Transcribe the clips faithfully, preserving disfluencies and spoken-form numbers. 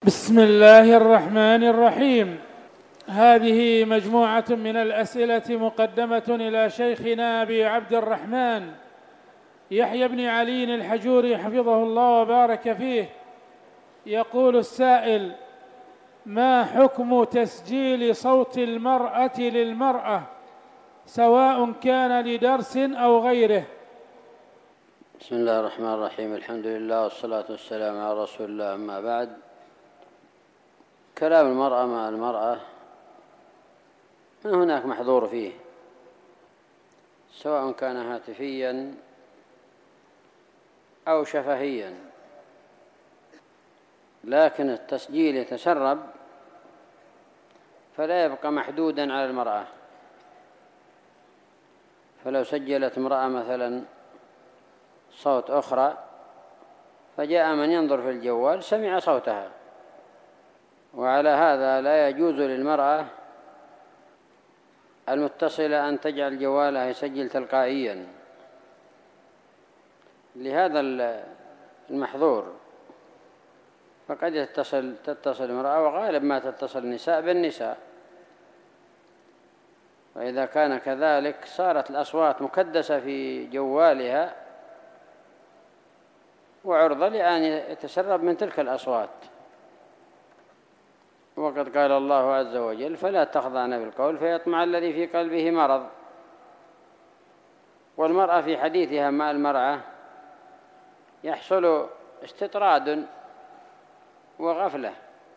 بسم الله الرحمن الرحيم. هذه مجموعة من الأسئلة مقدمة إلى شيخنا أبي عبد الرحمن يحيى بن علي الحجوري حفظه الله وبارك فيه. يقول السائل: ما حكم تسجيل صوت المرأة للمرأة سواء كان لدرس أو غيره؟ بسم الله الرحمن الرحيم. الحمد لله والصلاة والسلام على رسول الله. أما بعد، كلام المرأة مع المرأة ما هناك محظور فيه، سواء كان هاتفيا أو شفهيا، لكن التسجيل يتسرب فلا يبقى محدودا على المرأة. فلو سجلت امرأة مثلا صوت أخرى فجاء من ينظر في الجوال سمع صوتها، وعلى هذا لا يجوز للمرأة المتصلة أن تجعل جوالها يسجل تلقائيا لهذا المحظور. فقد يتصل تتصل امرأة، وغالب ما تتصل النساء بالنساء، وإذا كان كذلك صارت الأصوات مكدسة في جوالها وعرضة لأن يتسرب من تلك الأصوات. وقد قال الله عز وجل: فلا تخضعن بالقول فيطمع الذي في قلبه مرض. والمرأة في حديثها مع المرأة يحصل استطراد وغفلة،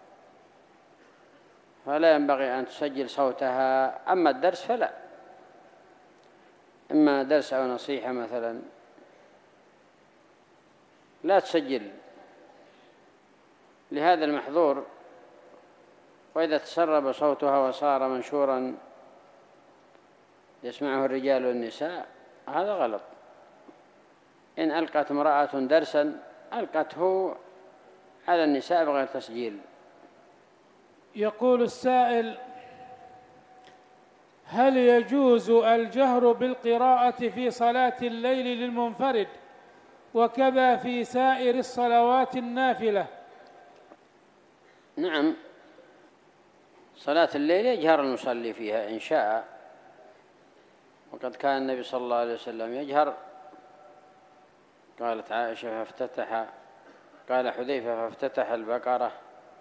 فلا ينبغي أن تسجل صوتها. أما الدرس فلا، إما درس أو نصيحة مثلا لا تسجل لهذا المحظور. وإذا تسرب صوتها وصار منشورا يسمعه الرجال والنساء هذا غلط. إن ألقت امرأة درسا ألقته على النساء بغير تسجيل. يقول السائل: هل يجوز الجهر بالقراءة في صلاة الليل للمنفرد وكذا في سائر الصلوات النافلة؟ نعم، صلاة الليل يجهر المصلي فيها إن شاء، وقد كان النبي صلى الله عليه وسلم يجهر. قالت عائشة: فافتتح قال حذيفة: فافتتح البقرة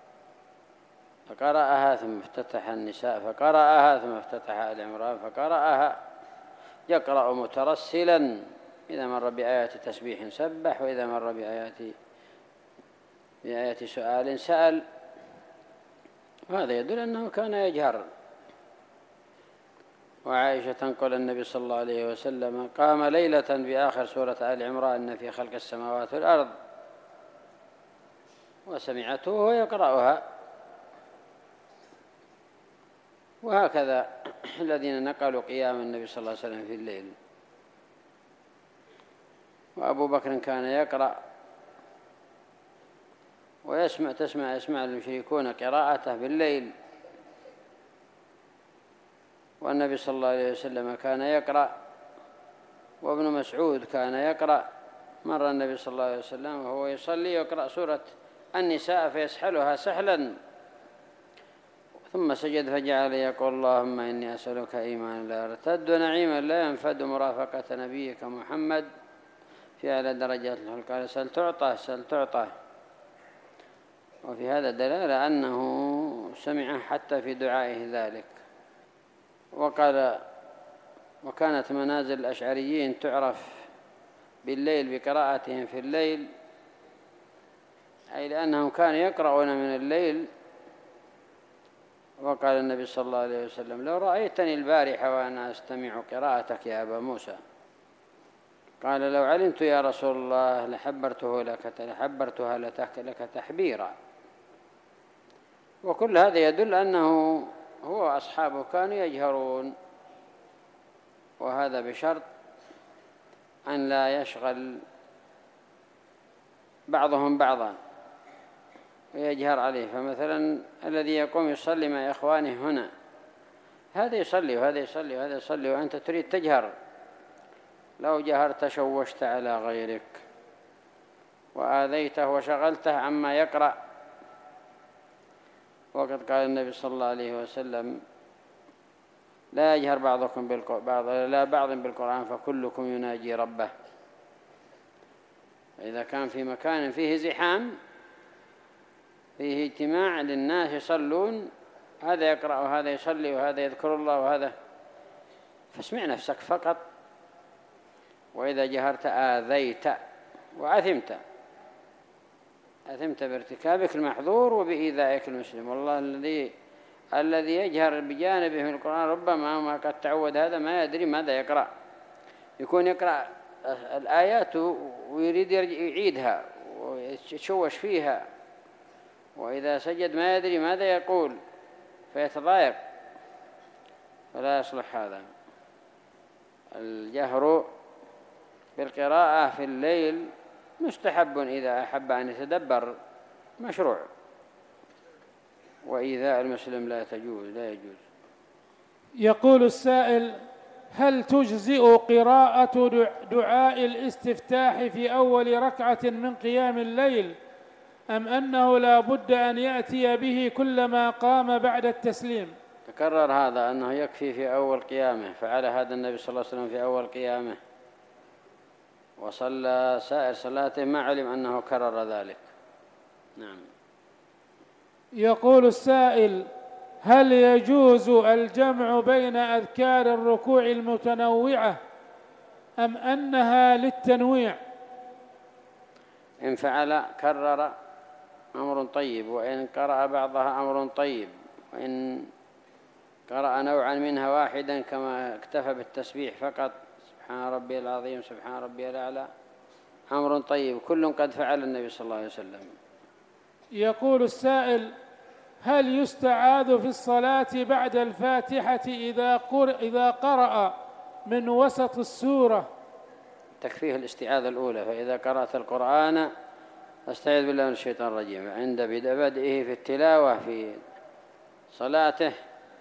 فقرأها، ثم افتتح النساء فقرأها، ثم افتتح آل عمران فقرأها، يقرأ مترسلا، إذا مر بآيات تسبيح سبح، وإذا مر بآيات بآيات سؤال سأل. وهذا يدل أنه كان يجهر. وعائشة تنقل النبي صلى الله عليه وسلم قام ليلة بآخر سورة آل عمران: إن في خلق السماوات والأرض، وسمعته وهو يقرأها. وهكذا الذين نقلوا قيام النبي صلى الله عليه وسلم في الليل. وأبو بكر كان يقرأ ويسمع تسمع يسمع المشركون قراءته بالليل، والنبي صلى الله عليه وسلم كان يقرأ، وابن مسعود كان يقرأ. مر النبي صلى الله عليه وسلم وهو يصلي يقرأ سورة النساء فيسحلها سحلا، ثم سجد فجعل يقول: اللهم إني أسألك إيمانا لا يرتد، ونعيما لا ينفد، مرافقة نبيك محمد في أعلى درجات الخلق. قال: سل تعطى سل تعطى. وفي هذا دلالة أنه سمع حتى في دعائه ذلك. وقال: وكانت منازل الأشعريين تعرف بالليل بقراءتهم في الليل، أي لأنهم كانوا يقرؤون من الليل. وقال النبي صلى الله عليه وسلم: لو رأيتني البارحة وأنا أستمع قراءتك يا أبا موسى. قال: لو علمت يا رسول الله لحبرته لك لحبرتها لك تحبيرا. وكل هذا يدل أنه هو وأصحابه كانوا يجهرون، وهذا بشرط أن لا يشغل بعضهم بعضا ويجهر عليه. فمثلا الذي يقوم يصلي مع إخوانه هنا، هذا يصلي وهذا يصلي وهذا يصلي وأنت تريد تجهر، لو جهرت شوشت على غيرك وآذيته وشغلته عما يقرأ. وقد قال النبي صلى الله عليه وسلم: لا يجهر بعضكم بعض لا بعض بالقرآن فكلكم يناجي ربه. إذا كان في مكان فيه زحام، فيه اجتماع للناس يصلون، هذا يقرأ وهذا يصلي وهذا يذكر الله وهذا، فاسمع نفسك فقط. وإذا جهرت آذيت وأثمت، أثمت بارتكابك المحظور وبإيذائك المسلم. والله الذي الذي يجهر بجانبه من القرآن ربما ما قد تعود هذا ما يدري ماذا يقرأ، يكون يقرأ الآيات ويريد يعيدها ويتشوش فيها، وإذا سجد ما يدري ماذا يقول فيتضايق، فلا يصلح هذا. الجهر بالقراءة في الليل مستحب إذا أحب أن يتدبر، مشروع، وإيذاء المسلم لا تجوز لا يجوز. يقول السائل: هل تجزئ قراءة دعاء الاستفتاح في أول ركعة من قيام الليل، أم أنه لا بد أن يأتي به كلما قام بعد التسليم؟ تكرر هذا أنه يكفي في أول قيامه، فعل هذا النبي صلى الله عليه وسلم في أول قيامه، وصلى سائر صلاته ما علم أنه كرر ذلك. نعم. يقول السائل: هل يجوز الجمع بين أذكار الركوع المتنوعة أم أنها للتنويع؟ إن فعل كرر أمر طيب، وإن قرأ بعضها أمر طيب، وإن قرأ نوعا منها واحدا كما اكتفى بالتسبيح فقط، سبحان ربي العظيم سبحان ربي الأعلى، أمر طيب، كل قد فعل النبي صلى الله عليه وسلم. يقول السائل: هل يستعاذ في الصلاة بعد الفاتحة إذا قرأ, إذا قرأ من وسط السورة؟ تكفيه الاستعاذة الأولى، فإذا قرأت القرآن استعيذ بالله من الشيطان الرجيم عند بدءه في التلاوة في صلاته،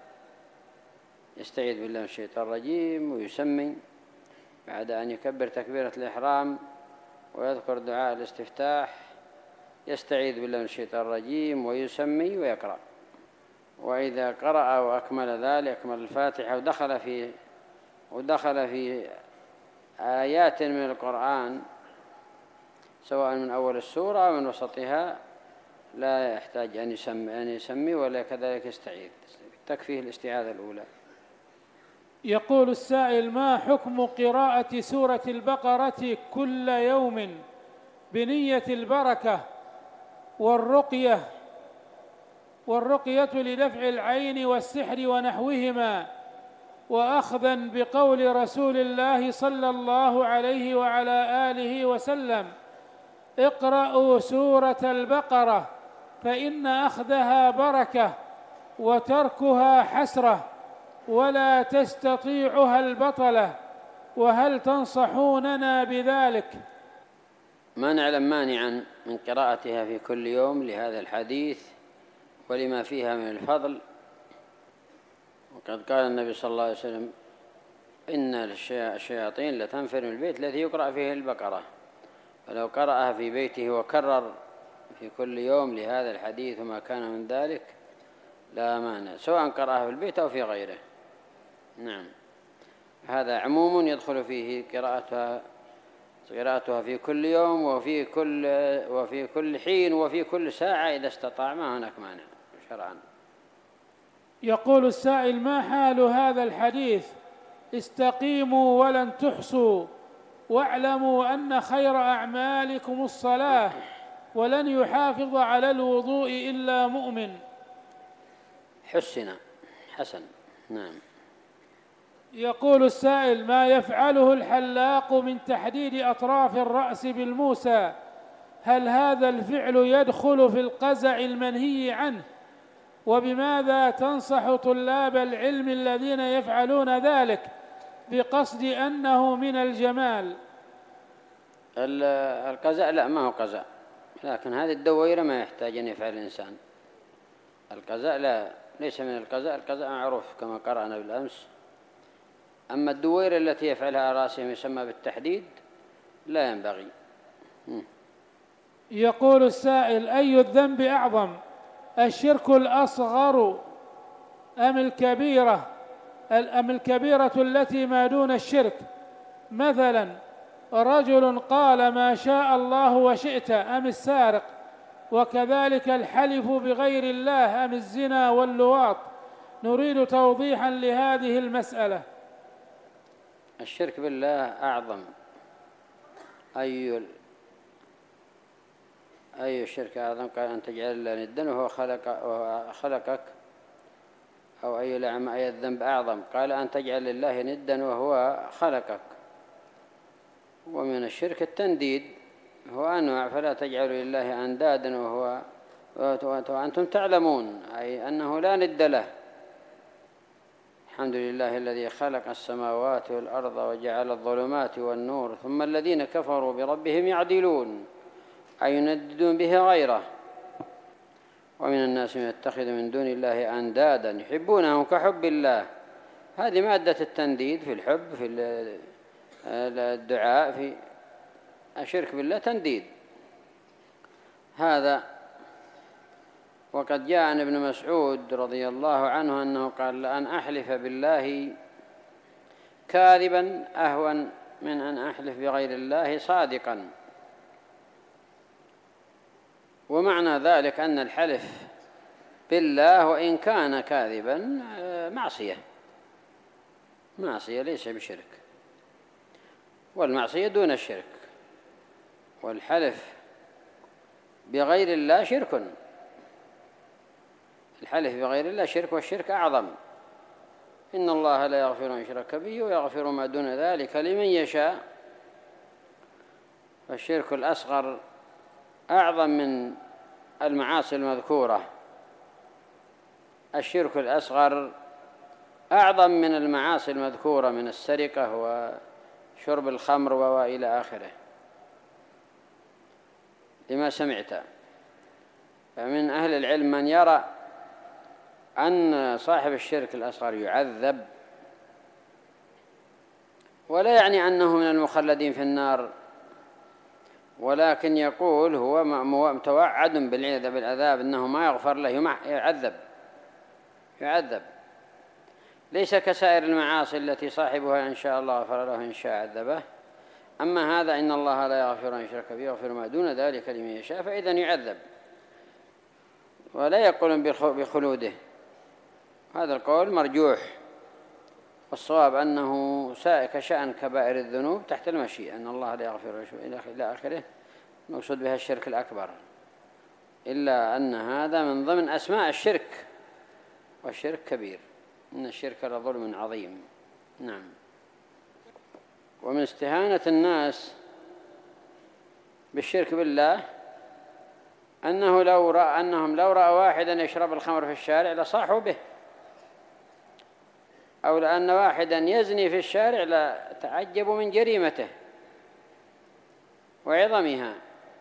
يستعيذ بالله من الشيطان الرجيم ويسمي بعد أن يكبر تكبيرة الإحرام ويذكر دعاء الاستفتاح، يستعيذ بالله من الشيطان الرجيم ويسمي ويقرأ. وإذا قرأ وأكمل ذلك، أكمل الفاتحة ودخل في ودخل في آيات من القرآن سواء من أول السورة أو من وسطها، لا يحتاج أن يسمي, أن يسمي ولا كذلك يستعيذ، تكفيه الاستعاذة الأولى. يقول السائل: ما حكم قراءة سورة البقرة كل يوم بنية البركة والرقية والرقية لدفع العين والسحر ونحوهما، وأخذا بقول رسول الله صلى الله عليه وعلى آله وسلم: اقرأوا سورة البقرة فإن أخذها بركة وتركها حسرة ولا تستطيعها البطلة، وهل تنصحوننا بذلك؟ ما نعلم مانعا من قراءتها في كل يوم لهذا الحديث ولما فيها من الفضل. وقد قال النبي صلى الله عليه وسلم: إن الشياطين لتنفر من البيت الذي يقرأ فيه البقرة. فلو قرأها في بيته وكرر في كل يوم لهذا الحديث وما كان من ذلك لا مانع، سواء قرأها في البيت أو في غيره. نعم، هذا عموم يدخل فيه قراءتها قراءتها في كل يوم وفي كل وفي كل حين وفي كل ساعة إذا استطاع، ما هناك مانع شرعا. يقول السائل: ما حال هذا الحديث: استقيموا ولن تحصوا واعلموا أن خير أعمالكم الصلاة ولن يحافظ على الوضوء إلا مؤمن؟ حسن حسن. نعم. يقول السائل: ما يفعله الحلاق من تحديد أطراف الرأس بالموسى، هل هذا الفعل يدخل في القزع المنهي عنه؟ وبماذا تنصح طلاب العلم الذين يفعلون ذلك بقصد أنه من الجمال؟ القزع لا، ما هو قزع، لكن هذه الدويرة ما يحتاج أن يفعل الإنسان. القزع لا، ليس من القزع، القزع معروف كما قرأنا بالأمس. أما الدويرة التي يفعلها على رأسهم يسمى بالتحديد، لا ينبغي. يقول السائل: أي الذنب أعظم، الشرك الأصغر أم الكبيرة أم الكبيرة التي ما دون الشرك؟ مثلا رجل قال ما شاء الله وشئت أم السارق؟ وكذلك الحلف بغير الله أم الزنا واللواط؟ نريد توضيحا لهذه المسألة. الشرك بالله أعظم. أي أي الشرك أعظم؟ قال أن تجعل الله ندا وهو خلق وهو خلقك. أو أي لعم أي الذنب أعظم؟ قال أن تجعل لله ندا وهو خلقك. ومن الشرك التنديد، هو أنواع، فلا تجعلوا لله أندادا وهو وأنتم تعلمون، أي أنه لا ند له. الحمد لله الذي خلق السماوات والأرض وجعل الظلمات والنور ثم الذين كفروا بربهم يعدلون، أي ينددون به غيره. ومن الناس من يتخذ من دون الله أندادا يحبونهم كحب الله. هذه مادة التنديد في الحب، في الدعاء، في الشرك بالله تنديد هذا. وقد جاء عن ابن مسعود رضي الله عنه أنه قال لأن أحلف بالله كاذبا أهون من أن أحلف بغير الله صادقا. ومعنى ذلك أن الحلف بالله وإن كان كاذبا معصية معصية ليس بشرك، والمعصية دون الشرك، والحلف بغير الله شرك. الحلف بغير الله شرك، والشرك أعظم. إن الله لا يغفر أن يشرك به ويغفر ما دون ذلك لمن يشاء. فالشرك الأصغر أعظم من المعاصي المذكورة. الشرك الأصغر أعظم من المعاصي المذكورة من السرقة وشرب الخمر وإلى آخره. لما سمعت فمن أهل العلم من يرى أن صاحب الشرك الأصغر يعذب، ولا يعني أنه من المخلدين في النار، ولكن يقول هو متوعد بالعذاب، أنه ما يغفر له، يعذب يعذب ليس كسائر المعاصي التي صاحبها إن شاء الله غفر له إن شاء عذبه. أما هذا إن الله لا يغفر أن يشرك به ويغفر ما دون ذلك لمن يشاء، فإذا يعذب ولا يقولون بخلوده. هذا القول مرجوح، والصواب أنه كشأن كبائر الذنوب تحت المشيئة، أن الله لا يغفر إلى آخره. نقصد بها الشرك الأكبر، إلا أن هذا من ضمن أسماء الشرك، والشرك كبير، إن الشرك لظلم عظيم. نعم. ومن استهانة الناس بالشرك بالله أنه لو رأى أنهم لو رأى واحدا يشرب الخمر في الشارع لصاحوا به، أو لأن واحدا يزني في الشارع لتعجبوا من جريمته وعظمها.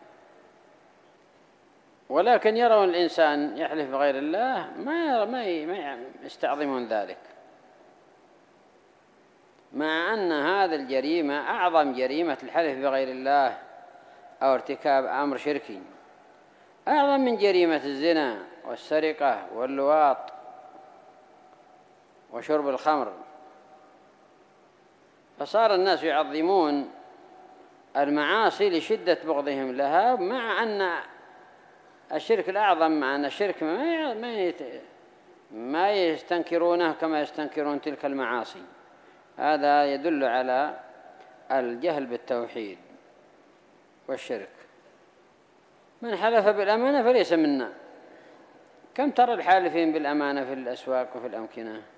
ولكن يرون الإنسان يحلف بغير الله ما ما يستعظمون ذلك، مع أن هذا الجريمة أعظم جريمة الحلف بغير الله أو ارتكاب أمر شركي، أعظم من جريمة الزنا والسرقة واللواط وشرب الخمر. فصار الناس يعظمون المعاصي لشدة بغضهم لها، مع أن الشرك الأعظم، مع أن الشرك ما ما يستنكرونه كما يستنكرون تلك المعاصي. هذا يدل على الجهل بالتوحيد والشرك. من حلف بالأمانة فليس منا. كم ترى الحالفين بالأمانة في الأسواق وفي الأمكنة؟